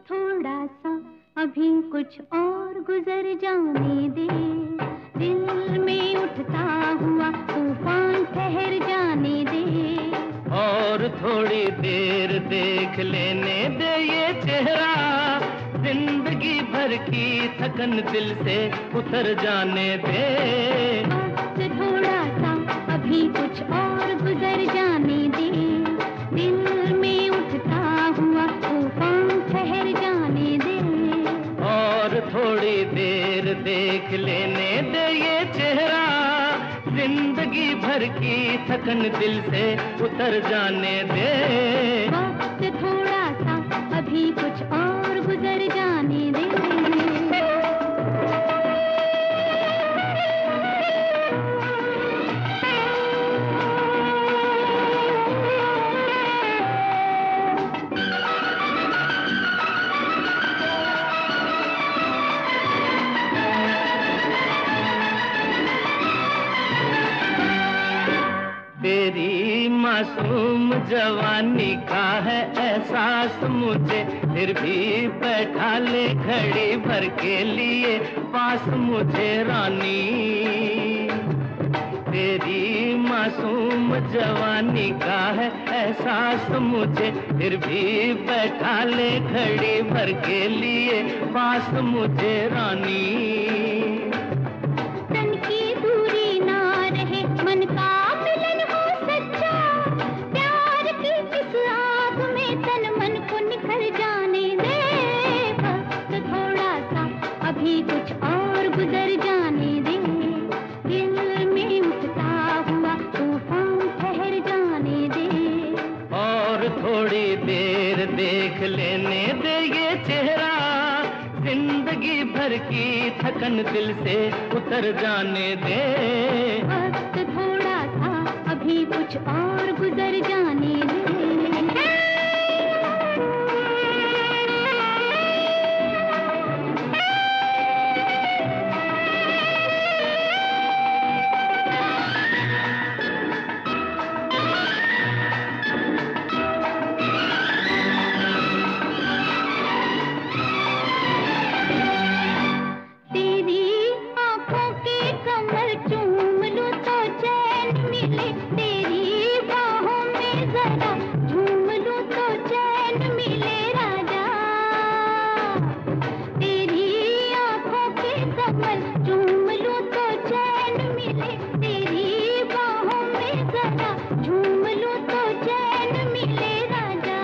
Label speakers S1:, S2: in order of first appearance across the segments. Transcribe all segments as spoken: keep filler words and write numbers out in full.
S1: थोड़ा सा अभी कुछ और गुजर जाने दे, दिल में उठता हुआ तूफान ठहर जाने दे।
S2: और थोड़ी देर देख लेने दे ये चेहरा, जिंदगी भर की थकन दिल से उतर जाने दे।
S1: वक्त थोड़ा सा अभी कुछ और गुजर जाने दे, दिल में उठता हुआ तूफान ठहर जाने दे।
S2: और थोड़ी देर देख लेने दे ये चेहरा, जिंदगी भर की थकन दिल से उतर जाने दे।
S1: वक्त थोड़ा सा अभी कुछ और गुजर जाने दे।
S2: तेरी मासूम जवानी का है एहसास मुझे, फिर भी बैठा ले घड़ी भर के लिए पास मुझे रानी। तेरी मासूम जवानी का है एहसास मुझे, फिर भी बैठा ले घड़ी भर के लिए पास मुझे रानी।
S1: तन की दूरी ना रहे, मन का मिलन हो सच्चा, प्यार की इस आग में तन मन को निखर जाने दे। वक्त थोड़ा सा अभी कुछ और गुजर जाने दे, दिल में उठता हुआ तूफान ठहर जाने दे।
S2: और थोड़ी देर देख लेने दे ये चेहरा, जिंदगी भर की थकन दिल से उतर जाने दे।
S1: वक्त थोड़ा सा अभी कुछ और गुजर जाने दे। तेरी बाहों में जरा झूम लूं तो चैन मिले राजा, तेरी आंखों के कमल झूम लूं तो चैन मिले। तेरी बाहों में जरा झूम लूं तो चैन मिले राजा।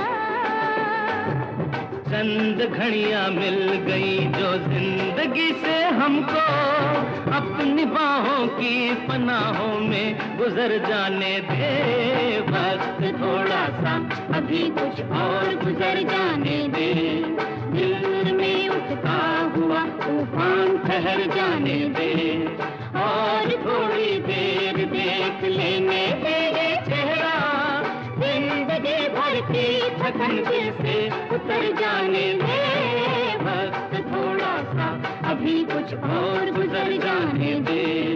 S2: चंद घड़ियां मिल गई जो जिंदगी से हमको, अपनी बाहों की पनाहों में गुजर जाने दे। वक्त थोड़ा सा अभी कुछ और गुजर जाने दे, दिल में उठता हुआ तूफान ठहर जाने दे। और थोड़ी देर देख लेने दे ये चेहरा, जिंदगी भर की थकन दिल से उतर जाने दे। वक्त थोड़ा सा अभी कुछ और गुजर जाने दे।